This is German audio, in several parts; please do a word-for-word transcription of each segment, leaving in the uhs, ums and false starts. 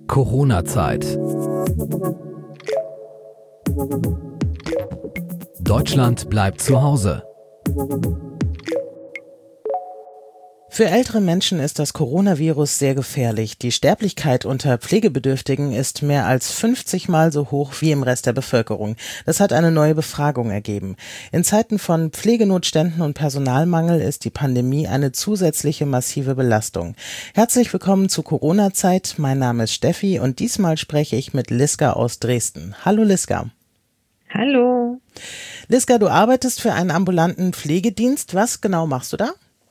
Corona-Zeit. Deutschland bleibt zu Hause. Für ältere Menschen ist das Coronavirus sehr gefährlich. Die Sterblichkeit unter Pflegebedürftigen ist mehr als fünfzig Mal so hoch wie im Rest der Bevölkerung. Das hat eine neue Befragung ergeben. In Zeiten von Pflegenotständen und Personalmangel ist die Pandemie eine zusätzliche massive Belastung. Herzlich willkommen zu Corona-Zeit. Mein Name ist Steffi und diesmal spreche ich mit Liska aus Dresden. Hallo Liska. Hallo. Liska, du arbeitest für einen ambulanten Pflegedienst. Was genau machst du da?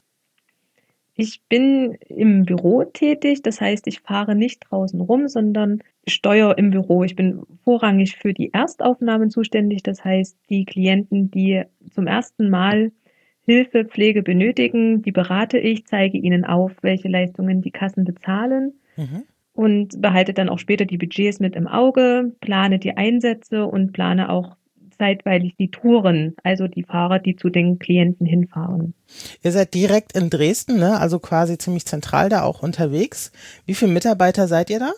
Ich bin im Büro tätig, das heißt, ich fahre nicht draußen rum, sondern steuere im Büro. Ich bin vorrangig für die Erstaufnahmen zuständig, das heißt, die Klienten, die zum ersten Mal Hilfe, Pflege benötigen, die berate ich, zeige ihnen auf, welche Leistungen die Kassen bezahlen mhm. und behalte dann auch später die Budgets mit im Auge, plane die Einsätze und plane auch zeitweilig die Touren, also die Fahrer, die zu den Klienten hinfahren. Ihr seid direkt in Dresden, ne? Also quasi ziemlich zentral da auch unterwegs. Wie viele Mitarbeiter seid ihr da?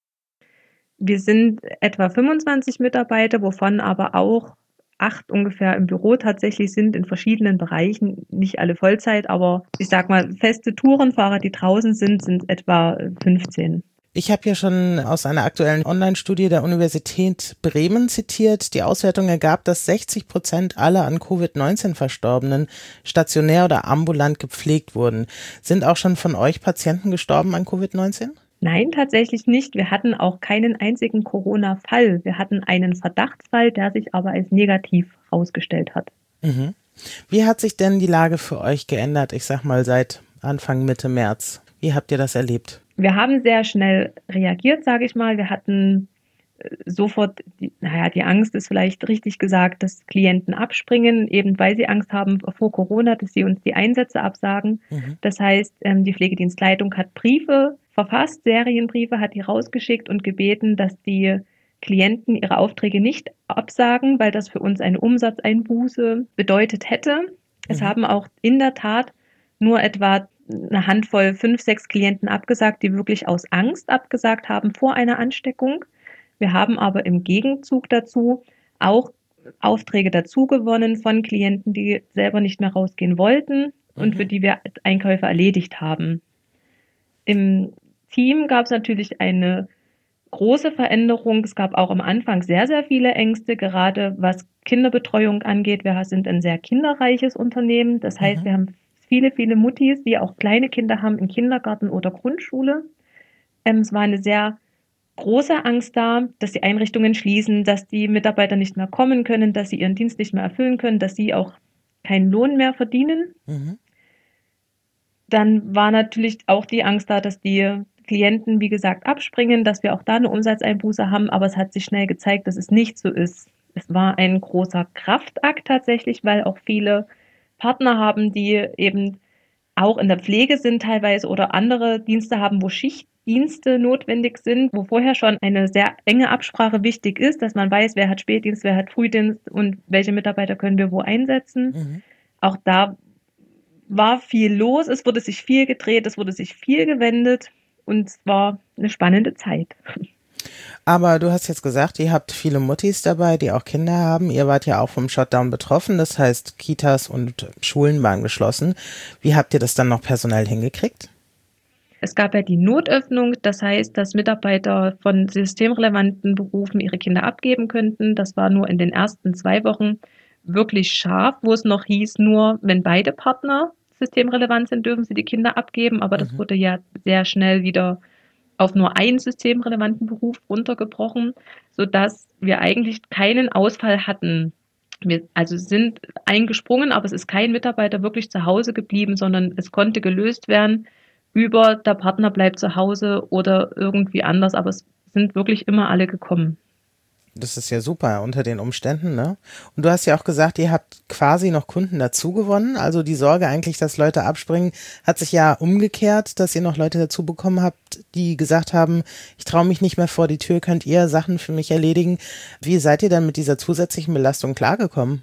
Wir sind etwa fünfundzwanzig Mitarbeiter, wovon aber auch acht ungefähr im Büro tatsächlich sind, in verschiedenen Bereichen, nicht alle Vollzeit, aber ich sag mal, feste Tourenfahrer, die draußen sind, sind etwa fünfzehn. Ich habe ja schon aus einer aktuellen Online-Studie der Universität Bremen zitiert. Die Auswertung ergab, dass sechzig Prozent aller an Covid neunzehn Verstorbenen stationär oder ambulant gepflegt wurden. Sind auch schon von euch Patienten gestorben an Covid neunzehn? Nein, tatsächlich nicht. Wir hatten auch keinen einzigen Corona-Fall. Wir hatten einen Verdachtsfall, der sich aber als negativ herausgestellt hat. Mhm. Wie hat sich denn die Lage für euch geändert, ich sag mal seit Anfang, Mitte März? Wie habt ihr das erlebt? Wir haben sehr schnell reagiert, sage ich mal. Wir hatten sofort, die, naja, die Angst ist vielleicht richtig gesagt, dass Klienten abspringen, eben weil sie Angst haben vor Corona, dass sie uns die Einsätze absagen. Mhm. Das heißt, die Pflegedienstleitung hat Briefe verfasst, Serienbriefe, hat die rausgeschickt und gebeten, dass die Klienten ihre Aufträge nicht absagen, weil das für uns eine Umsatzeinbuße bedeutet hätte. Mhm. Es haben auch in der Tat nur etwa eine Handvoll, fünf, sechs Klienten abgesagt, die wirklich aus Angst abgesagt haben vor einer Ansteckung. Wir haben aber im Gegenzug dazu auch Aufträge dazu gewonnen von Klienten, die selber nicht mehr rausgehen wollten und mhm. für die wir Einkäufe erledigt haben. Im Team gab es natürlich eine große Veränderung. Es gab auch am Anfang sehr, sehr viele Ängste, gerade was Kinderbetreuung angeht. Wir sind ein sehr kinderreiches Unternehmen. Das heißt, mhm. wir haben viele, viele Muttis, die auch kleine Kinder haben in Kindergarten oder Grundschule. Ähm, es war eine sehr große Angst da, dass die Einrichtungen schließen, dass die Mitarbeiter nicht mehr kommen können, dass sie ihren Dienst nicht mehr erfüllen können, dass sie auch keinen Lohn mehr verdienen. Mhm. Dann war natürlich auch die Angst da, dass die Klienten, wie gesagt, abspringen, dass wir auch da eine Umsatzeinbuße haben, aber es hat sich schnell gezeigt, dass es nicht so ist. Es war ein großer Kraftakt tatsächlich, weil auch viele Partner haben, die eben auch in der Pflege sind teilweise oder andere Dienste haben, wo Schichtdienste notwendig sind, wo vorher schon eine sehr enge Absprache wichtig ist, dass man weiß, wer hat Spätdienst, wer hat Frühdienst und welche Mitarbeiter können wir wo einsetzen. Mhm. Auch da war viel los, es wurde sich viel gedreht, es wurde sich viel gewendet und es war eine spannende Zeit. Aber du hast jetzt gesagt, ihr habt viele Muttis dabei, die auch Kinder haben. Ihr wart ja auch vom Shutdown betroffen, das heißt Kitas und Schulen waren geschlossen. Wie habt ihr das dann noch personell hingekriegt? Es gab ja die Notöffnung, das heißt, dass Mitarbeiter von systemrelevanten Berufen ihre Kinder abgeben könnten. Das war nur in den ersten zwei Wochen wirklich scharf, wo es noch hieß, nur wenn beide Partner systemrelevant sind, dürfen sie die Kinder abgeben. Aber das mhm. wurde ja sehr schnell wieder auf nur einen systemrelevanten Beruf runtergebrochen, sodass wir eigentlich keinen Ausfall hatten. Wir also sind eingesprungen, aber es ist kein Mitarbeiter wirklich zu Hause geblieben, sondern es konnte gelöst werden über der Partner bleibt zu Hause oder irgendwie anders, aber es sind wirklich immer alle gekommen. Das ist ja super unter den Umständen, ne? Und du hast ja auch gesagt, ihr habt quasi noch Kunden dazu gewonnen. Also die Sorge eigentlich, dass Leute abspringen, hat sich ja umgekehrt, dass ihr noch Leute dazu bekommen habt, die gesagt haben, ich traue mich nicht mehr vor die Tür, könnt ihr Sachen für mich erledigen. Wie seid ihr dann mit dieser zusätzlichen Belastung klargekommen?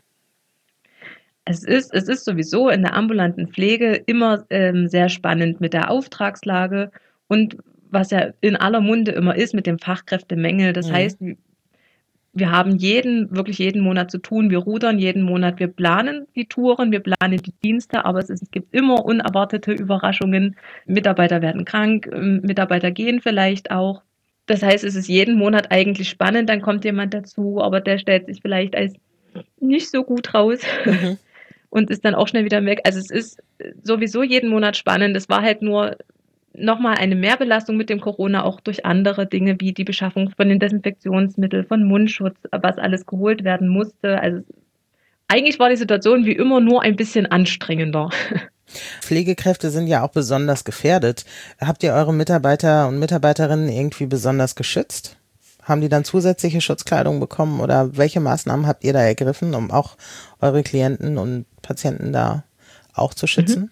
Es ist, es ist sowieso in der ambulanten Pflege immer ähm, sehr spannend mit der Auftragslage und was ja in aller Munde immer ist mit dem Fachkräftemangel. Das mhm. heißt, wir haben jeden, wirklich jeden Monat zu tun. Wir rudern jeden Monat. Wir planen die Touren, wir planen die Dienste, aber es, ist, es gibt immer unerwartete Überraschungen. Mitarbeiter werden krank, Mitarbeiter gehen vielleicht auch. Das heißt, es ist jeden Monat eigentlich spannend. Dann kommt jemand dazu, aber der stellt sich vielleicht als nicht so gut raus mhm. und ist dann auch schnell wieder weg. Also es ist sowieso jeden Monat spannend. Es war halt nur nochmal eine Mehrbelastung mit dem Corona, auch durch andere Dinge wie die Beschaffung von den Desinfektionsmitteln, von Mundschutz, was alles geholt werden musste. Also eigentlich war die Situation wie immer nur ein bisschen anstrengender. Pflegekräfte sind ja auch besonders gefährdet. Habt ihr eure Mitarbeiter und Mitarbeiterinnen irgendwie besonders geschützt? Haben die dann zusätzliche Schutzkleidung bekommen oder welche Maßnahmen habt ihr da ergriffen, um auch eure Klienten und Patienten da auch zu schützen?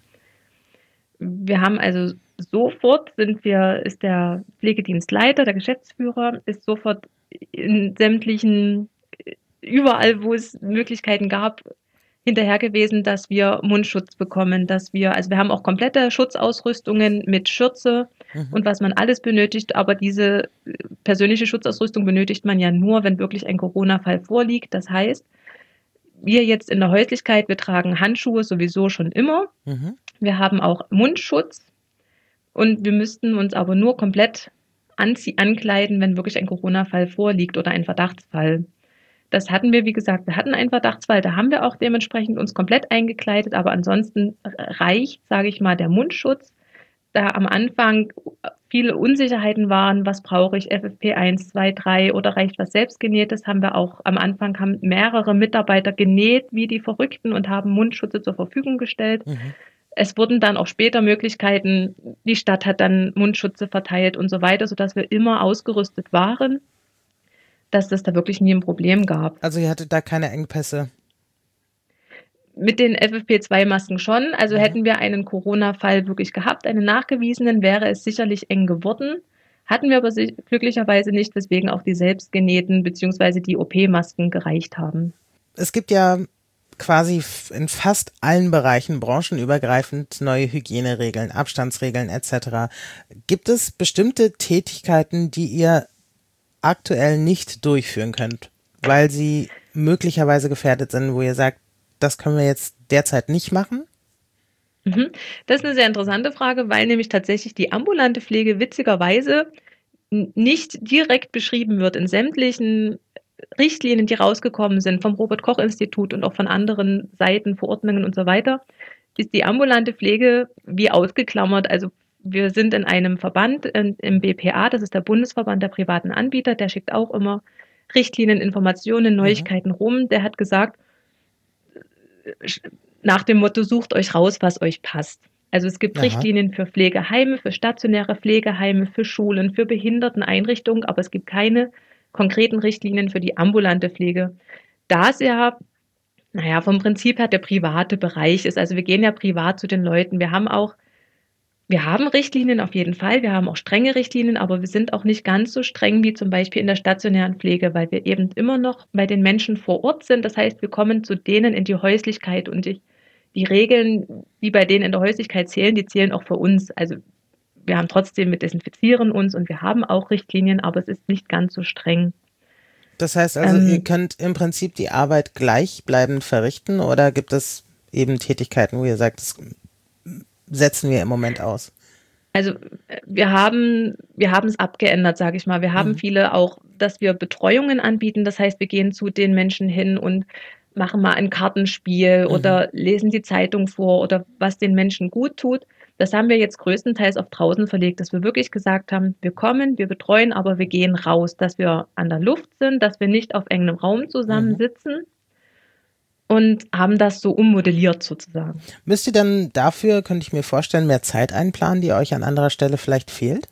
Wir haben also sofort sind wir, ist der Pflegedienstleiter, der Geschäftsführer, ist sofort in sämtlichen, überall, wo es Möglichkeiten gab, hinterher gewesen, dass wir Mundschutz bekommen, dass wir, also wir haben auch komplette Schutzausrüstungen mit Schürze mhm. und was man alles benötigt, aber diese persönliche Schutzausrüstung benötigt man ja nur, wenn wirklich ein Corona-Fall vorliegt. Das heißt, wir jetzt in der Häuslichkeit, wir tragen Handschuhe sowieso schon immer. Mhm. Wir haben auch Mundschutz und wir müssten uns aber nur komplett anzie- ankleiden, wenn wirklich ein Corona-Fall vorliegt oder ein Verdachtsfall. Das hatten wir, wie gesagt, wir hatten einen Verdachtsfall, da haben wir auch dementsprechend uns komplett eingekleidet, aber ansonsten reicht, sage ich mal, der Mundschutz. Da am Anfang viele Unsicherheiten waren, was brauche ich, F F P eins, zwei, drei oder reicht was Selbstgenähtes, haben wir auch am Anfang, haben mehrere Mitarbeiter genäht wie die Verrückten und haben Mundschutze zur Verfügung gestellt. Mhm. Es wurden dann auch später Möglichkeiten, die Stadt hat dann Mundschutze verteilt und so weiter, sodass wir immer ausgerüstet waren, dass das da wirklich nie ein Problem gab. Also ihr hattet da keine Engpässe? Mit den F F P zwei Masken schon. Also mhm. hätten wir einen Corona-Fall wirklich gehabt, einen nachgewiesenen, wäre es sicherlich eng geworden. Hatten wir aber glücklicherweise nicht, weswegen auch die selbstgenähten bzw. die O P-Masken gereicht haben. Es gibt ja quasi in fast allen Bereichen branchenübergreifend neue Hygieneregeln, Abstandsregeln et cetera. Gibt es bestimmte Tätigkeiten, die ihr aktuell nicht durchführen könnt, weil sie möglicherweise gefährdet sind, wo ihr sagt, das können wir jetzt derzeit nicht machen? Das ist eine sehr interessante Frage, weil nämlich tatsächlich die ambulante Pflege witzigerweise nicht direkt beschrieben wird in sämtlichen Richtlinien, die rausgekommen sind vom Robert-Koch-Institut und auch von anderen Seiten, Verordnungen und so weiter, ist die ambulante Pflege wie ausgeklammert. Also wir sind in einem Verband, im B P A, das ist der Bundesverband der privaten Anbieter, der schickt auch immer Richtlinien, Informationen, Neuigkeiten mhm. rum. Der hat gesagt, nach dem Motto, sucht euch raus, was euch passt. Also es gibt Aha. Richtlinien für Pflegeheime, für stationäre Pflegeheime, für Schulen, für Behinderteneinrichtungen, aber es gibt keine konkreten Richtlinien für die ambulante Pflege. Da es ja, naja, vom Prinzip her der private Bereich ist, also wir gehen ja privat zu den Leuten. Wir haben auch, wir haben Richtlinien auf jeden Fall, wir haben auch strenge Richtlinien, aber wir sind auch nicht ganz so streng wie zum Beispiel in der stationären Pflege, weil wir eben immer noch bei den Menschen vor Ort sind. Das heißt, wir kommen zu denen in die Häuslichkeit und die, die Regeln, die bei denen in der Häuslichkeit zählen, die zählen auch für uns. Also wir haben trotzdem, wir desinfizieren uns und wir haben auch Richtlinien, aber es ist nicht ganz so streng. Das heißt also, ähm, ihr könnt im Prinzip die Arbeit gleichbleibend verrichten oder gibt es eben Tätigkeiten, wo ihr sagt, das setzen wir im Moment aus? Also wir haben wir haben es abgeändert, sage ich mal. Wir haben mhm. viele auch, dass wir Betreuungen anbieten. Das heißt, wir gehen zu den Menschen hin und machen mal ein Kartenspiel mhm. oder lesen die Zeitung vor oder was den Menschen gut tut. Das haben wir jetzt größtenteils auf draußen verlegt, dass wir wirklich gesagt haben, wir kommen, wir betreuen, aber wir gehen raus, dass wir an der Luft sind, dass wir nicht auf engem Raum zusammensitzen mhm. und haben das so ummodelliert sozusagen. Müsst ihr dann dafür, könnte ich mir vorstellen, mehr Zeit einplanen, die euch an anderer Stelle vielleicht fehlt?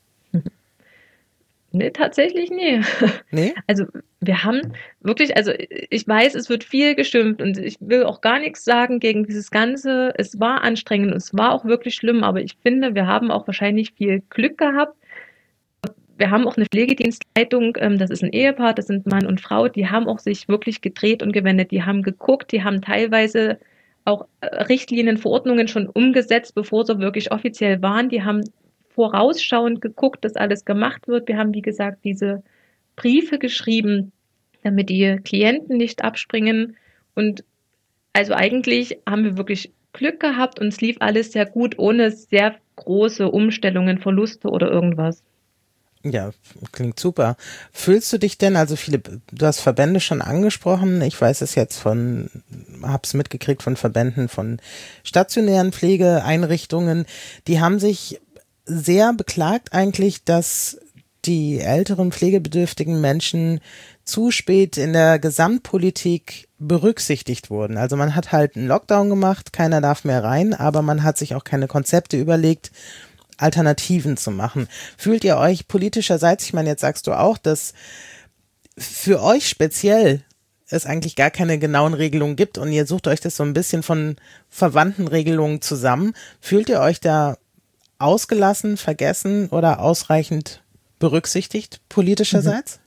Nee, tatsächlich nee. Nee? Also wir haben wirklich, also ich weiß, es wird viel geschimpft und ich will auch gar nichts sagen gegen dieses Ganze. Es war anstrengend und es war auch wirklich schlimm, aber ich finde, wir haben auch wahrscheinlich viel Glück gehabt. Wir haben auch eine Pflegedienstleitung, das ist ein Ehepaar, das sind Mann und Frau, die haben auch sich wirklich gedreht und gewendet, die haben geguckt, die haben teilweise auch Richtlinien, Verordnungen schon umgesetzt, bevor sie wirklich offiziell waren, die haben vorausschauend geguckt, dass alles gemacht wird. Wir haben, wie gesagt, diese Briefe geschrieben, damit die Klienten nicht abspringen. Und also eigentlich haben wir wirklich Glück gehabt und es lief alles sehr gut, ohne sehr große Umstellungen, Verluste oder irgendwas. Ja, klingt super. Fühlst du dich denn, also viele, du hast Verbände schon angesprochen, ich weiß es jetzt von, hab's mitgekriegt von Verbänden von stationären Pflegeeinrichtungen, die haben sich sehr beklagt eigentlich, dass die älteren pflegebedürftigen Menschen zu spät in der Gesamtpolitik berücksichtigt wurden. Also man hat halt einen Lockdown gemacht, keiner darf mehr rein, aber man hat sich auch keine Konzepte überlegt, Alternativen zu machen. Fühlt ihr euch politischerseits, ich meine, jetzt sagst du auch, dass für euch speziell es eigentlich gar keine genauen Regelungen gibt und ihr sucht euch das so ein bisschen von verwandten Regelungen zusammen. Fühlt ihr euch da ausgelassen, vergessen oder ausreichend berücksichtigt politischerseits?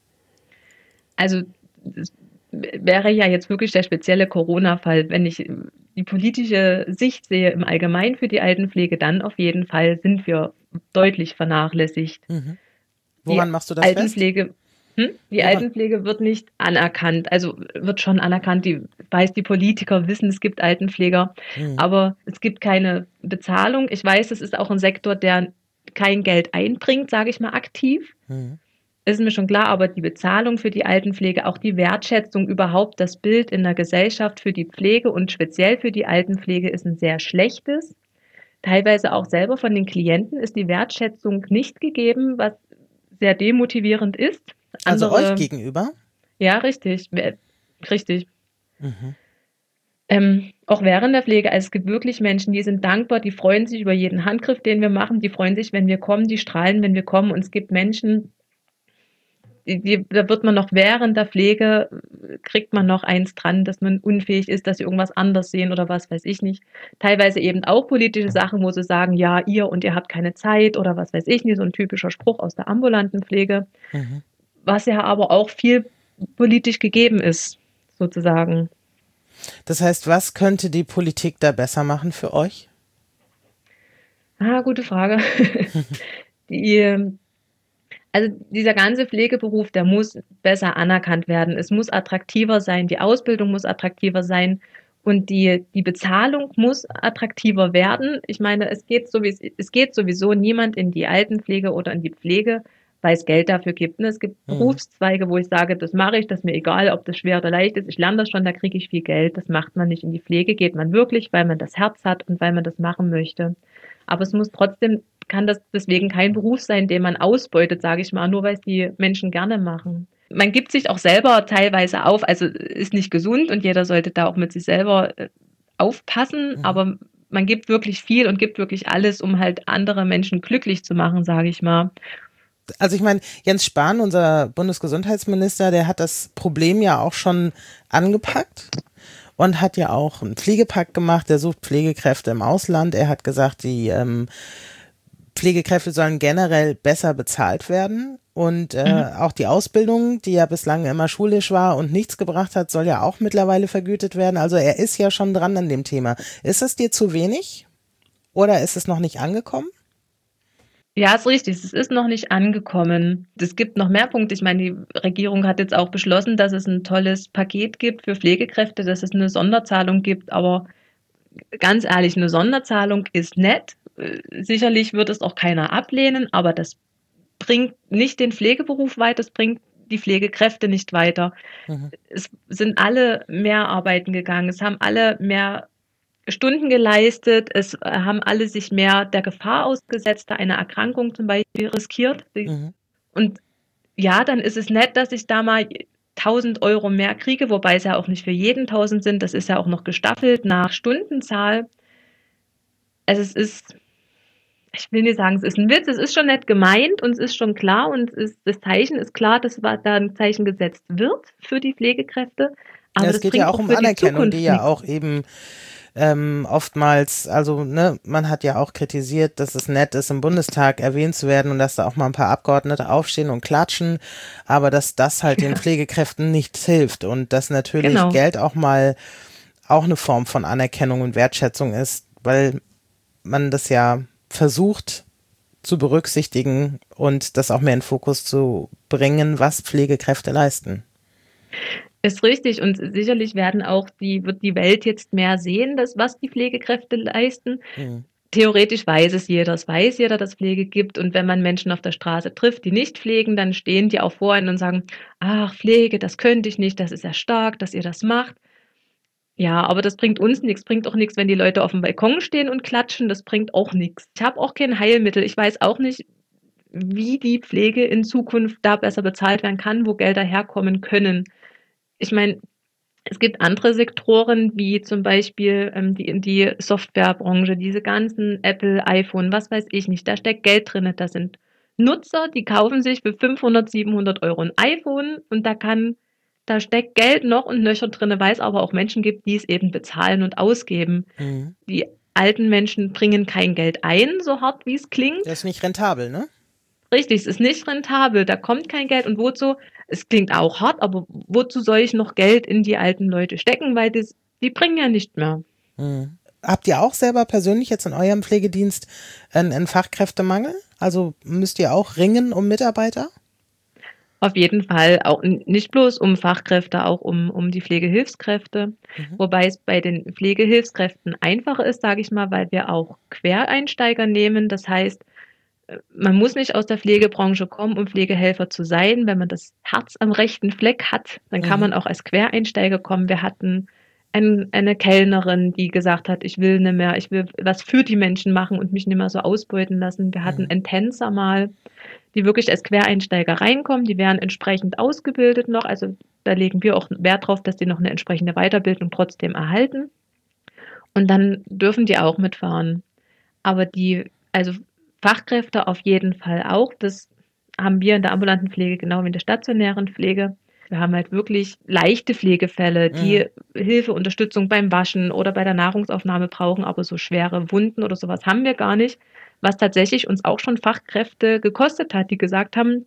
Also das wäre ja jetzt wirklich der spezielle Corona-Fall. Wenn ich die politische Sicht sehe im Allgemeinen für die Altenpflege, dann auf jeden Fall sind wir deutlich vernachlässigt. Mhm. Woran die machst du das Altenpflege, fest? Hm? Die Woran? Altenpflege wird nicht anerkannt. Also wird schon anerkannt. Die weiß, die Politiker wissen, es gibt Altenpfleger, Mhm. aber es gibt keine Bezahlung. Ich weiß, es ist auch ein Sektor, der kein Geld einbringt, sage ich mal aktiv. Mhm. Ist mir schon klar, aber die Bezahlung für die Altenpflege, auch die Wertschätzung überhaupt, das Bild in der Gesellschaft für die Pflege und speziell für die Altenpflege ist ein sehr schlechtes. Teilweise auch selber von den Klienten ist die Wertschätzung nicht gegeben, was sehr demotivierend ist. Also Andere, euch gegenüber? Ja, richtig, richtig. Mhm. Ähm, auch während der Pflege, also es gibt wirklich Menschen, die sind dankbar, die freuen sich über jeden Handgriff, den wir machen, die freuen sich, wenn wir kommen, die strahlen, wenn wir kommen. Und es gibt Menschen, die, die, da wird man noch während der Pflege, kriegt man noch eins dran, dass man unfähig ist, dass sie irgendwas anders sehen oder was weiß ich nicht. Teilweise eben auch politische Sachen, wo sie sagen, ja, ihr und ihr habt keine Zeit oder was weiß ich nicht, so ein typischer Spruch aus der ambulanten Pflege, Mhm. was ja aber auch viel politisch gegeben ist, sozusagen. Das heißt, was könnte die Politik da besser machen für euch? Ah, gute Frage. die, also dieser ganze Pflegeberuf, der muss besser anerkannt werden. Es muss attraktiver sein, die Ausbildung muss attraktiver sein und die, die Bezahlung muss attraktiver werden. Ich meine, es geht sowieso, es geht sowieso niemand in die Altenpflege oder in die Pflege, weil es Geld dafür gibt. Es gibt Mhm. Berufszweige, wo ich sage, das mache ich, das ist mir egal, ob das schwer oder leicht ist. Ich lerne das schon, da kriege ich viel Geld. Das macht man nicht. In die Pflege geht man wirklich, weil man das Herz hat und weil man das machen möchte. Aber es muss trotzdem, kann das deswegen kein Beruf sein, den man ausbeutet, sage ich mal, nur weil es die Menschen gerne machen. Man gibt sich auch selber teilweise auf, also ist nicht gesund und jeder sollte da auch mit sich selber aufpassen, Mhm. aber man gibt wirklich viel und gibt wirklich alles, um halt andere Menschen glücklich zu machen, sage ich mal. Also ich meine, Jens Spahn, unser Bundesgesundheitsminister, der hat das Problem ja auch schon angepackt und hat ja auch einen Pflegepakt gemacht, der sucht Pflegekräfte im Ausland. Er hat gesagt, die ähm, Pflegekräfte sollen generell besser bezahlt werden und äh, Mhm. auch die Ausbildung, die ja bislang immer schulisch war und nichts gebracht hat, soll ja auch mittlerweile vergütet werden. Also er ist ja schon dran an dem Thema. Ist es dir zu wenig oder ist es noch nicht angekommen? Ja, ist richtig. Es ist noch nicht angekommen. Es gibt noch mehr Punkte. Ich meine, die Regierung hat jetzt auch beschlossen, dass es ein tolles Paket gibt für Pflegekräfte, dass es eine Sonderzahlung gibt. Aber ganz ehrlich, eine Sonderzahlung ist nett. Sicherlich wird es auch keiner ablehnen, aber das bringt nicht den Pflegeberuf weiter, es bringt die Pflegekräfte nicht weiter. Mhm. Es sind alle mehr arbeiten gegangen, es haben alle mehr Stunden geleistet, es haben alle sich mehr der Gefahr ausgesetzt, da eine Erkrankung zum Beispiel riskiert. Mhm. Und ja, dann ist es nett, dass ich da mal tausend Euro mehr kriege, wobei es ja auch nicht für jeden tausend sind, das ist ja auch noch gestaffelt nach Stundenzahl. Also es ist, ich will nicht sagen, es ist ein Witz, es ist schon nett gemeint und es ist schon klar und es ist, das Zeichen ist klar, dass da ein Zeichen gesetzt wird für die Pflegekräfte. Aber ja, es das geht bringt ja auch um für die Anerkennung, Zukunft die ja nichts. auch eben ähm, oftmals, also ne, man hat ja auch kritisiert, dass es nett ist, im Bundestag erwähnt zu werden und dass da auch mal ein paar Abgeordnete aufstehen und klatschen, aber dass das halt den Ja. Pflegekräften nichts hilft und dass natürlich Genau. Geld auch mal auch eine Form von Anerkennung und Wertschätzung ist, weil man das ja versucht zu berücksichtigen und das auch mehr in den Fokus zu bringen, was Pflegekräfte leisten. Ist richtig, und sicherlich werden auch die, wird die Welt jetzt mehr sehen, dass, was die Pflegekräfte leisten. Mhm. Theoretisch weiß es jeder, es weiß jeder, dass es Pflege gibt, und wenn man Menschen auf der Straße trifft, die nicht pflegen, dann stehen die auch vor einem und sagen, ach, Pflege, das könnte ich nicht, das ist ja stark, dass ihr das macht. Ja, aber das bringt uns nichts, bringt auch nichts, wenn die Leute auf dem Balkon stehen und klatschen, das bringt auch nichts. Ich habe auch kein Heilmittel, ich weiß auch nicht, wie die Pflege in Zukunft da besser bezahlt werden kann, wo Gelder herkommen können. Ich meine, es gibt andere Sektoren, wie zum Beispiel ähm, die, die Softwarebranche, diese ganzen Apple, iPhone, was weiß ich nicht, da steckt Geld drin. Da sind Nutzer, die kaufen sich für fünfhundert, siebenhundert Euro ein iPhone, und da kann, da steckt Geld noch und nöcher drin, weil es aber auch Menschen gibt, die es eben bezahlen und ausgeben. Mhm. Die alten Menschen bringen kein Geld ein, so hart wie es klingt. Das ist nicht rentabel, ne? Richtig, es ist nicht rentabel, da kommt kein Geld, und wozu, es klingt auch hart, aber wozu soll ich noch Geld in die alten Leute stecken, weil das, die bringen ja nicht mehr. Hm. Habt ihr auch selber persönlich jetzt in eurem Pflegedienst einen, einen Fachkräftemangel? Also müsst ihr auch ringen um Mitarbeiter? Auf jeden Fall, auch nicht bloß um Fachkräfte, auch um, um die Pflegehilfskräfte. Mhm. Wobei es bei den Pflegehilfskräften einfacher ist, sage ich mal, weil wir auch Quereinsteiger nehmen. Das heißt, man muss nicht aus der Pflegebranche kommen, um Pflegehelfer zu sein. Wenn man das Herz am rechten Fleck hat, dann kann mhm. man auch als Quereinsteiger kommen. Wir hatten ein, eine Kellnerin, die gesagt hat, ich will nicht mehr, ich will was für die Menschen machen und mich nicht mehr so ausbeuten lassen. Wir hatten mhm. einen Tänzer mal, die wirklich als Quereinsteiger reinkommen. Die werden entsprechend ausgebildet noch. Also da legen wir auch Wert drauf, dass die noch eine entsprechende Weiterbildung trotzdem erhalten. Und dann dürfen die auch mitfahren. Aber die, also Fachkräfte auf jeden Fall auch. Das haben wir in der ambulanten Pflege genau wie in der stationären Pflege. Wir haben halt wirklich leichte Pflegefälle, die mhm. Hilfe, Unterstützung beim Waschen oder bei der Nahrungsaufnahme brauchen, aber so schwere Wunden oder sowas haben wir gar nicht. Was tatsächlich uns auch schon Fachkräfte gekostet hat, die gesagt haben,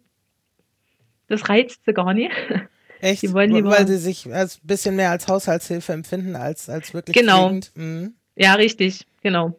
das reizt sie gar nicht. Echt? Die wollen lieber, weil sie sich als bisschen mehr als Haushaltshilfe empfinden als, als wirklich genau. pflegend. Mhm. Ja, richtig, genau.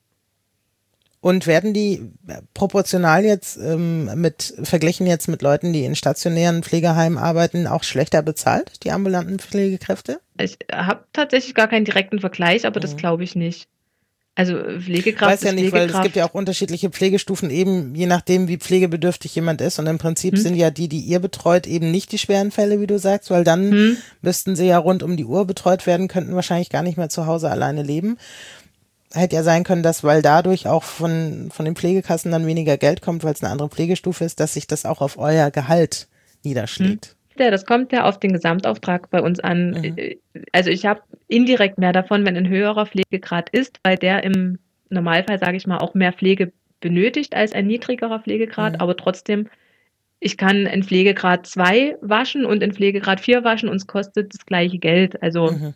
Und werden die proportional jetzt ähm, mit, verglichen jetzt mit Leuten, die in stationären Pflegeheimen arbeiten, auch schlechter bezahlt, die ambulanten Pflegekräfte? Ich habe tatsächlich gar keinen direkten Vergleich, aber mhm. das glaube ich nicht. Also Pflegekraft weiß ja nicht, weil es gibt ja auch unterschiedliche Pflegestufen, eben je nachdem, wie pflegebedürftig jemand ist. Und im Prinzip hm. sind ja die, die ihr betreut, eben nicht die schweren Fälle, wie du sagst, weil dann hm. müssten sie ja rund um die Uhr betreut werden, könnten wahrscheinlich gar nicht mehr zu Hause alleine leben. Hätte ja sein können, dass, weil dadurch auch von, von den Pflegekassen dann weniger Geld kommt, weil es eine andere Pflegestufe ist, dass sich das auch auf euer Gehalt niederschlägt. Hm. Ja, das kommt ja auf den Gesamtauftrag bei uns an. Mhm. Also ich habe indirekt mehr davon, wenn ein höherer Pflegegrad ist, weil der im Normalfall, sage ich mal, auch mehr Pflege benötigt als ein niedrigerer Pflegegrad. Mhm. Aber trotzdem, ich kann in Pflegegrad zwei waschen und in Pflegegrad vier waschen und es kostet das gleiche Geld. Also mhm.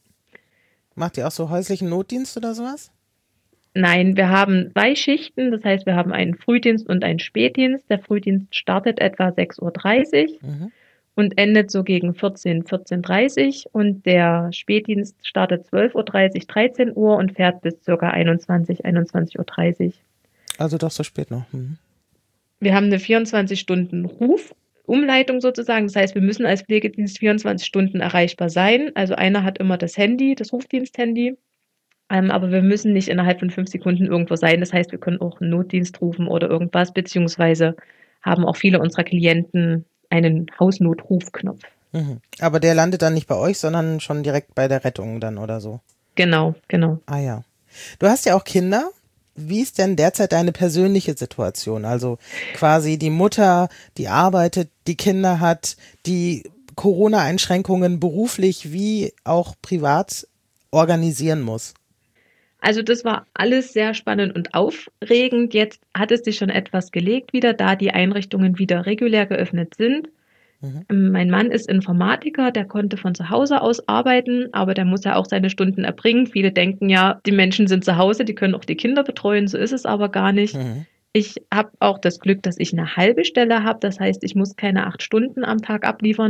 Macht ihr auch so häuslichen Notdienst oder sowas? Nein, wir haben zwei Schichten. Das heißt, wir haben einen Frühdienst und einen Spätdienst. Der Frühdienst startet etwa sechs Uhr dreißig. Mhm. und endet so gegen vierzehn, vierzehn Uhr dreißig, und der Spätdienst startet zwölf Uhr dreißig, dreizehn Uhr und fährt bis ca. einundzwanzig, einundzwanzig Uhr dreißig. Also doch so spät noch. Mhm. Wir haben eine vierundzwanzig Stunden Rufumleitung sozusagen. Das heißt, wir müssen als Pflegedienst vierundzwanzig Stunden erreichbar sein. Also einer hat immer das Handy, das Rufdiensthandy. Ähm, aber wir müssen nicht innerhalb von fünf Sekunden irgendwo sein. Das heißt, wir können auch einen Notdienst rufen oder irgendwas, beziehungsweise haben auch viele unserer Klienten einen Hausnotrufknopf. Mhm. Aber der landet dann nicht bei euch, sondern schon direkt bei der Rettung dann oder so? Genau, genau. Ah ja. Du hast ja auch Kinder. Wie ist denn derzeit deine persönliche Situation? Also quasi die Mutter, die arbeitet, die Kinder hat, die Corona-Einschränkungen beruflich wie auch privat organisieren muss. Also das war alles sehr spannend und aufregend. Jetzt hat es sich schon etwas gelegt wieder, da die Einrichtungen wieder regulär geöffnet sind. Mhm. Mein Mann ist Informatiker, der konnte von zu Hause aus arbeiten, aber der muss ja auch seine Stunden erbringen. Viele denken ja, die Menschen sind zu Hause, die können auch die Kinder betreuen, so ist es aber gar nicht. Mhm. Ich habe auch das Glück, dass ich eine halbe Stelle habe, das heißt, ich muss keine acht Stunden am Tag abliefern.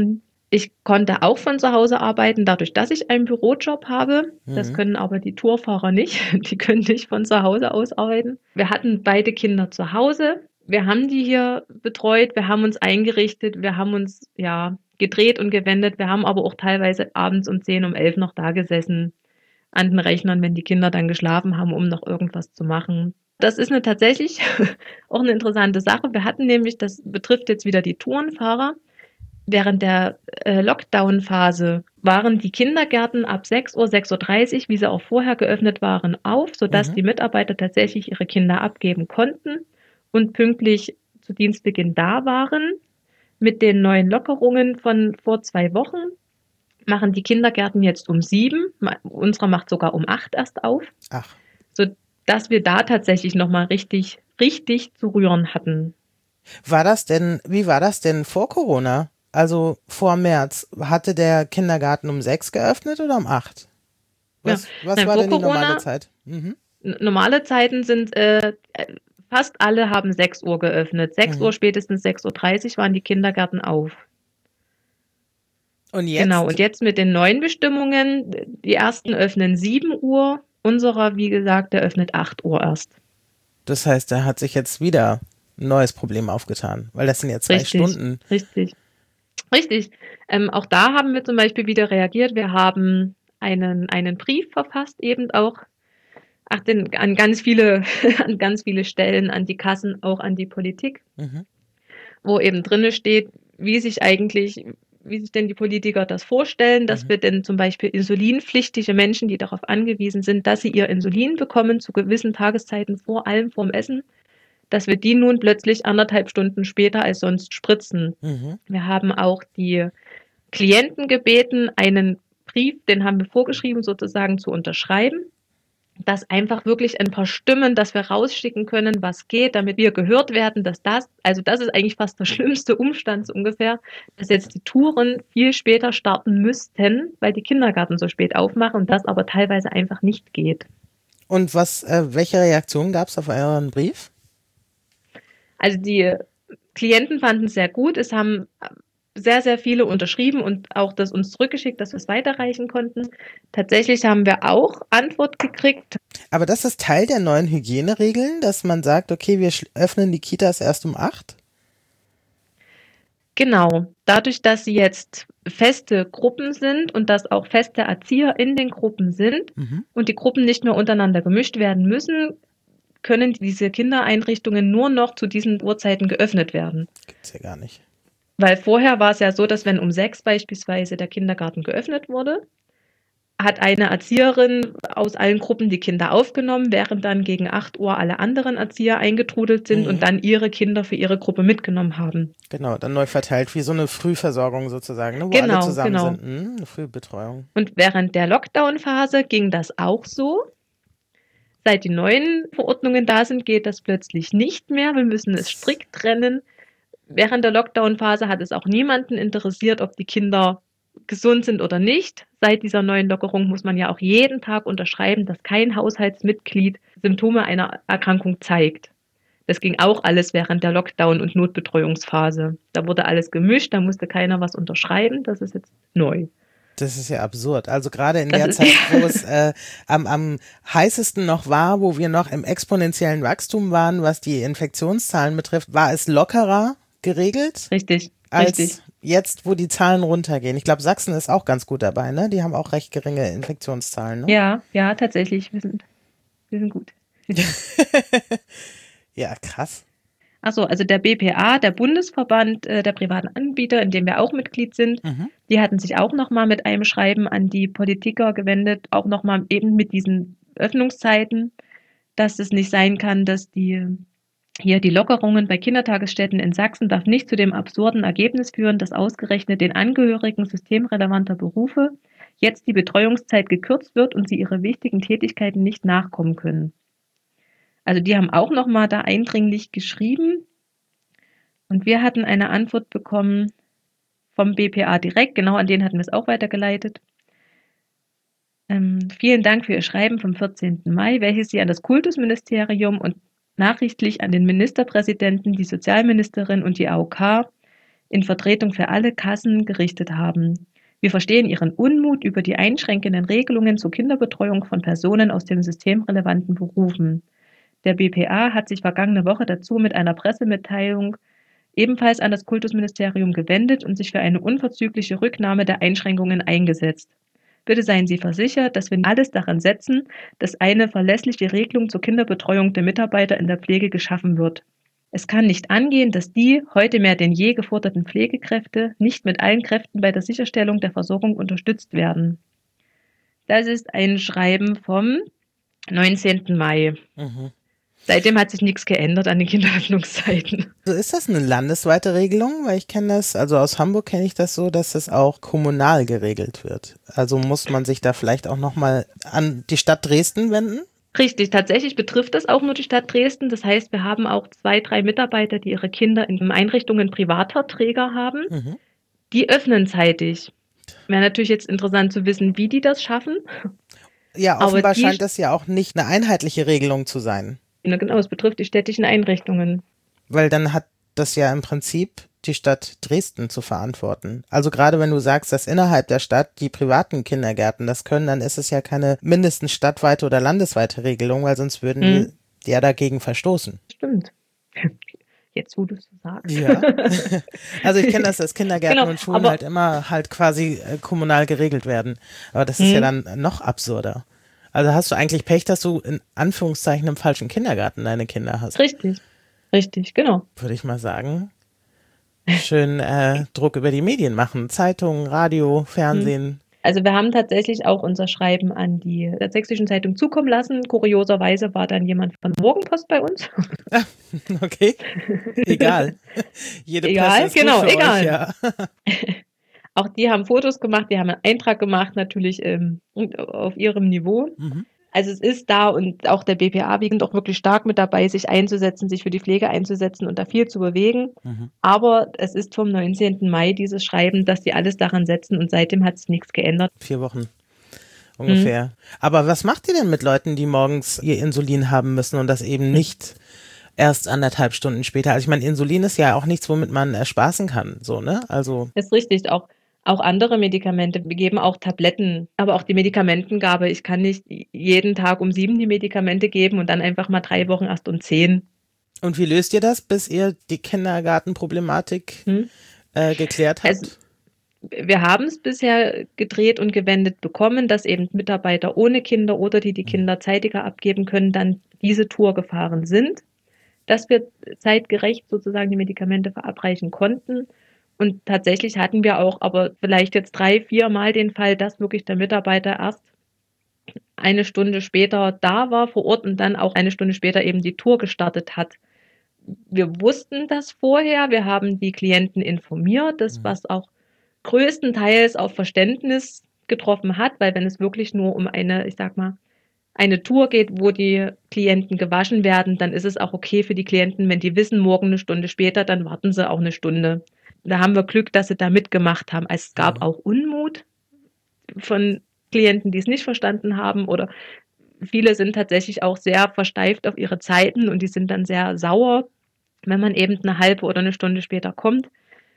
Ich konnte auch von zu Hause arbeiten, dadurch, dass ich einen Bürojob habe. Das Mhm. können aber die Tourfahrer nicht. Die können nicht von zu Hause aus arbeiten. Wir hatten beide Kinder zu Hause. Wir haben die hier betreut. Wir haben uns eingerichtet. Wir haben uns, ja, gedreht und gewendet. Wir haben aber auch teilweise abends um zehn, um elf noch da gesessen an den Rechnern, wenn die Kinder dann geschlafen haben, um noch irgendwas zu machen. Das ist eine tatsächlich auch eine interessante Sache. Wir hatten nämlich, das betrifft jetzt wieder die Tourenfahrer, während der äh, Lockdown-Phase waren die Kindergärten ab sechs Uhr, sechs Uhr dreißig, wie sie auch vorher geöffnet waren, auf, sodass Mhm. die Mitarbeiter tatsächlich ihre Kinder abgeben konnten und pünktlich zu Dienstbeginn da waren. Mit den neuen Lockerungen von vor zwei Wochen machen die Kindergärten jetzt um sieben. Unsere macht sogar um acht erst auf, Ach, sodass wir da tatsächlich nochmal richtig, richtig zu rühren hatten. war das denn, wie war das denn vor Corona? Also vor März, hatte der Kindergarten um sechs geöffnet oder um acht? Was, Ja. was Nein, war vor denn die normale Corona- Zeit? Mhm. N- Normale Zeiten sind, äh, fast alle haben sechs Uhr geöffnet. sechs Mhm. Uhr, spätestens sechs Uhr dreißig waren die Kindergärten auf. Und jetzt? Genau, und jetzt mit den neuen Bestimmungen, die ersten öffnen sieben Uhr, unserer, wie gesagt, der öffnet acht Uhr erst. Das heißt, da hat sich jetzt wieder ein neues Problem aufgetan, weil das sind ja zwei Richtig, Stunden. richtig. Richtig. Ähm, auch da haben wir zum Beispiel wieder reagiert. Wir haben einen, einen Brief verfasst, eben auch ach, den, an ganz viele, an ganz viele Stellen, an die Kassen, auch an die Politik, Mhm. wo eben drinne steht, wie sich eigentlich, wie sich denn die Politiker das vorstellen, dass Mhm. wir denn zum Beispiel insulinpflichtige Menschen, die darauf angewiesen sind, dass sie ihr Insulin bekommen zu gewissen Tageszeiten, vor allem vorm Essen, dass wir die nun plötzlich anderthalb Stunden später als sonst spritzen. Mhm. Wir haben auch die Klienten gebeten, einen Brief, den haben wir vorgeschrieben, sozusagen zu unterschreiben, dass einfach wirklich ein paar Stimmen, dass wir rausschicken können, was geht, damit wir gehört werden, dass das, also das ist eigentlich fast der schlimmste Umstand so ungefähr, dass jetzt die Touren viel später starten müssten, weil die Kindergärten so spät aufmachen und das aber teilweise einfach nicht geht. Und was, äh, welche Reaktion gab es auf euren Brief? Also die Klienten fanden es sehr gut. Es haben sehr, sehr viele unterschrieben und auch das uns zurückgeschickt, dass wir es weiterreichen konnten. Tatsächlich haben wir auch Antwort gekriegt. Aber das ist Teil der neuen Hygieneregeln, dass man sagt, okay, wir öffnen die Kitas erst um acht? Genau. Dadurch, dass sie jetzt feste Gruppen sind und dass auch feste Erzieher in den Gruppen sind Mhm. und die Gruppen nicht mehr untereinander gemischt werden müssen, können diese Kindereinrichtungen nur noch zu diesen Uhrzeiten geöffnet werden. Gibt's ja gar nicht. Weil vorher war es ja so, dass wenn um sechs beispielsweise der Kindergarten geöffnet wurde, hat eine Erzieherin aus allen Gruppen die Kinder aufgenommen, während dann gegen acht Uhr alle anderen Erzieher eingetrudelt sind Mhm. und dann ihre Kinder für ihre Gruppe mitgenommen haben. Genau, dann neu verteilt, wie so eine Frühversorgung sozusagen, ne, wo Genau, alle zusammen genau. sind. Mhm, eine Frühbetreuung. Und während der Lockdown-Phase ging das auch so. Seit die neuen Verordnungen da sind, geht das plötzlich nicht mehr. Wir müssen es strikt trennen. Während der Lockdown-Phase hat es auch niemanden interessiert, ob die Kinder gesund sind oder nicht. Seit dieser neuen Lockerung muss man ja auch jeden Tag unterschreiben, dass kein Haushaltsmitglied Symptome einer Erkrankung zeigt. Das ging auch alles während der Lockdown- und Notbetreuungsphase. Da wurde alles gemischt, da musste keiner was unterschreiben. Das ist jetzt neu. Das ist ja absurd. Also gerade in Das der ist- Zeit, wo es äh, am, am heißesten noch war, wo wir noch im exponentiellen Wachstum waren, was die Infektionszahlen betrifft, war es lockerer geregelt Richtig, als richtig. jetzt, wo die Zahlen runtergehen. Ich glaube, Sachsen ist auch ganz gut dabei, ne? Die haben auch recht geringe Infektionszahlen, ne? Ja, ja, tatsächlich. Wir sind, wir sind gut. Ja, krass. Achso, also der B P A, der Bundesverband äh, der privaten Anbieter, in dem wir auch Mitglied sind, Mhm. die hatten sich auch nochmal mit einem Schreiben an die Politiker gewendet, auch nochmal eben mit diesen Öffnungszeiten, dass es nicht sein kann, dass die hier die Lockerungen bei Kindertagesstätten in Sachsen darf nicht zu dem absurden Ergebnis führen, dass ausgerechnet den Angehörigen systemrelevanter Berufe jetzt die Betreuungszeit gekürzt wird und sie ihre wichtigen Tätigkeiten nicht nachkommen können. Also die haben auch nochmal da eindringlich geschrieben und wir hatten eine Antwort bekommen vom B P A direkt, genau an den hatten wir es auch weitergeleitet. Ähm, vielen Dank für Ihr Schreiben vom vierzehnten Mai, welches Sie an das Kultusministerium und nachrichtlich an den Ministerpräsidenten, die Sozialministerin und die A O K in Vertretung für alle Kassen gerichtet haben. Wir verstehen Ihren Unmut über die einschränkenden Regelungen zur Kinderbetreuung von Personen aus den systemrelevanten Berufen. Der B P A hat sich vergangene Woche dazu mit einer Pressemitteilung ebenfalls an das Kultusministerium gewendet und sich für eine unverzügliche Rücknahme der Einschränkungen eingesetzt. Bitte seien Sie versichert, dass wir alles daran setzen, dass eine verlässliche Regelung zur Kinderbetreuung der Mitarbeiter in der Pflege geschaffen wird. Es kann nicht angehen, dass die heute mehr denn je geforderten Pflegekräfte nicht mit allen Kräften bei der Sicherstellung der Versorgung unterstützt werden. Das ist ein Schreiben vom neunzehnten Mai. Mhm. Seitdem hat sich nichts geändert an den Kinderöffnungszeiten. Also ist das eine landesweite Regelung? Weil ich kenne das, also aus Hamburg kenne ich das so, dass es auch kommunal geregelt wird. Also muss man sich da vielleicht auch nochmal an die Stadt Dresden wenden? Richtig, tatsächlich betrifft das auch nur die Stadt Dresden. Das heißt, wir haben auch zwei, drei Mitarbeiter, die ihre Kinder in Einrichtungen privater Träger haben. Mhm. Die öffnen zeitig. Wäre natürlich jetzt interessant zu wissen, wie die das schaffen. Ja, offenbar die, scheint das ja auch nicht eine einheitliche Regelung zu sein. Genau, es betrifft die städtischen Einrichtungen. Weil dann hat das ja im Prinzip die Stadt Dresden zu verantworten. Also gerade wenn du sagst, dass innerhalb der Stadt die privaten Kindergärten das können, dann ist es ja keine mindestens stadtweite oder landesweite Regelung, weil sonst würden hm. die ja dagegen verstoßen. Stimmt. Jetzt, wo du es so sagst. Ja. Also ich kenne das, dass Kindergärten genau, und Schulen halt immer halt quasi äh, kommunal geregelt werden. Aber das ist hm. ja dann noch absurder. Also hast du eigentlich Pech, dass du in Anführungszeichen im falschen Kindergarten deine Kinder hast. Richtig, richtig, genau. Würde ich mal sagen. Schön äh, Druck über die Medien machen. Zeitungen, Radio, Fernsehen. Also wir haben tatsächlich auch unser Schreiben an die Sächsischen Zeitung zukommen lassen. Kurioserweise war dann jemand von Morgenpost bei uns. Ah, okay, egal. Jede egal, Presse ist genau, gut für egal. Euch, ja. Auch die haben Fotos gemacht, die haben einen Eintrag gemacht, natürlich ähm, auf ihrem Niveau. Mhm. Also es ist da und auch der B P A wiegend auch wirklich stark mit dabei, sich einzusetzen, sich für die Pflege einzusetzen und da viel zu bewegen. Mhm. Aber es ist vom neunzehnten Mai dieses Schreiben, dass die alles daran setzen und seitdem hat sich nichts geändert. Vier Wochen ungefähr. Mhm. Aber was macht ihr denn mit Leuten, die morgens ihr Insulin haben müssen und das eben nicht erst anderthalb Stunden später? Also ich meine, Insulin ist ja auch nichts, womit man äh, spaßen kann, so, ne? Also. Das ist richtig, auch Auch andere Medikamente, wir geben auch Tabletten, aber auch die Medikamentengabe. Ich kann nicht jeden Tag um sieben die Medikamente geben und dann einfach mal drei Wochen erst um zehn. Und wie löst ihr das, bis ihr die Kindergartenproblematik hm? äh, geklärt habt? Also, wir haben es bisher gedreht und gewendet bekommen, dass eben Mitarbeiter ohne Kinder oder die die Kinder zeitiger abgeben können, dann diese Tour gefahren sind, dass wir zeitgerecht sozusagen die Medikamente verabreichen konnten. Und tatsächlich hatten wir auch aber vielleicht jetzt drei, vier Mal den Fall, dass wirklich der Mitarbeiter erst eine Stunde später da war vor Ort und dann auch eine Stunde später eben die Tour gestartet hat. Wir wussten das vorher, wir haben die Klienten informiert, das was auch größtenteils auf Verständnis getroffen hat, weil wenn es wirklich nur um eine, ich sag mal, eine Tour geht, wo die Klienten gewaschen werden, dann ist es auch okay für die Klienten, wenn die wissen, morgen eine Stunde später, dann warten sie auch eine Stunde. Da haben wir Glück, dass sie da mitgemacht haben. Es gab mhm. auch Unmut von Klienten, die es nicht verstanden haben oder viele sind tatsächlich auch sehr versteift auf ihre Zeiten und die sind dann sehr sauer, wenn man eben eine halbe oder eine Stunde später kommt.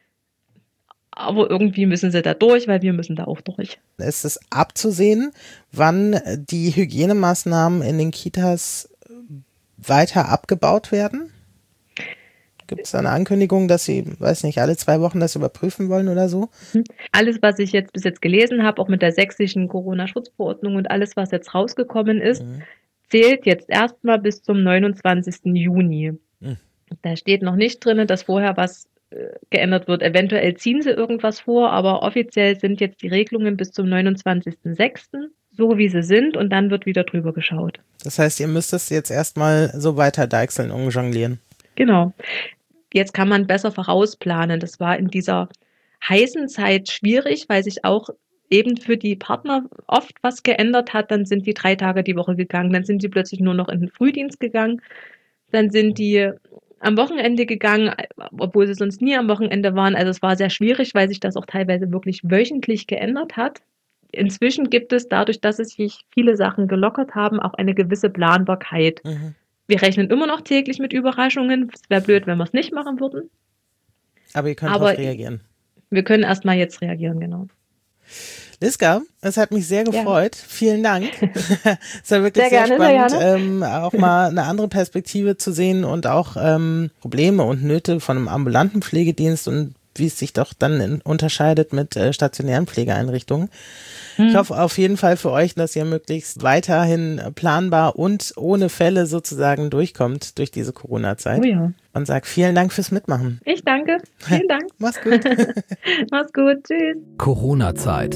Aber irgendwie müssen sie da durch, weil wir müssen da auch durch. Es ist abzusehen, wann die Hygienemaßnahmen in den Kitas weiter abgebaut werden? Gibt es da eine Ankündigung, dass Sie, weiß nicht, alle zwei Wochen das überprüfen wollen oder so? Alles, was ich jetzt bis jetzt gelesen habe, auch mit der sächsischen Corona-Schutzverordnung und alles, was jetzt rausgekommen ist, mhm. zählt jetzt erstmal bis zum neunundzwanzigsten Juni. Mhm. Da steht noch nicht drin, dass vorher was äh, geändert wird. Eventuell ziehen sie irgendwas vor, aber offiziell sind jetzt die Regelungen bis zum neunundzwanzigsten sechsten so, wie sie sind und dann wird wieder drüber geschaut. Das heißt, ihr müsst es jetzt erstmal so weiter deichseln und jonglieren. Genau. Jetzt kann man besser vorausplanen. Das war in dieser heißen Zeit schwierig, weil sich auch eben für die Partner oft was geändert hat. Dann sind die drei Tage die Woche gegangen, dann sind die plötzlich nur noch in den Frühdienst gegangen, dann sind die am Wochenende gegangen, obwohl sie sonst nie am Wochenende waren. Also es war sehr schwierig, weil sich das auch teilweise wirklich wöchentlich geändert hat. Inzwischen gibt es dadurch, dass es sich viele Sachen gelockert haben, auch eine gewisse Planbarkeit. Mhm. Wir rechnen immer noch täglich mit Überraschungen. Es wäre blöd, wenn wir es nicht machen würden. Aber ihr könnt Aber darauf reagieren. Wir können erstmal jetzt reagieren, genau. Liska, es hat mich sehr gefreut. Ja. Vielen Dank. Es war wirklich sehr, sehr gerne, spannend, sehr ähm, auch mal eine andere Perspektive zu sehen und auch ähm, Probleme und Nöte von einem ambulanten Pflegedienst und wie es sich doch dann in, unterscheidet mit äh, stationären Pflegeeinrichtungen. Hm. Ich hoffe auf jeden Fall für euch, dass ihr möglichst weiterhin planbar und ohne Fälle sozusagen durchkommt durch diese Corona-Zeit. Oh ja. Und sag vielen Dank fürs Mitmachen. Ich danke. Vielen Dank. Mach's gut. Mach's gut. Tschüss. Corona-Zeit.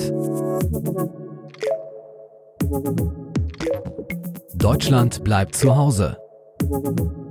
Deutschland bleibt zu Hause.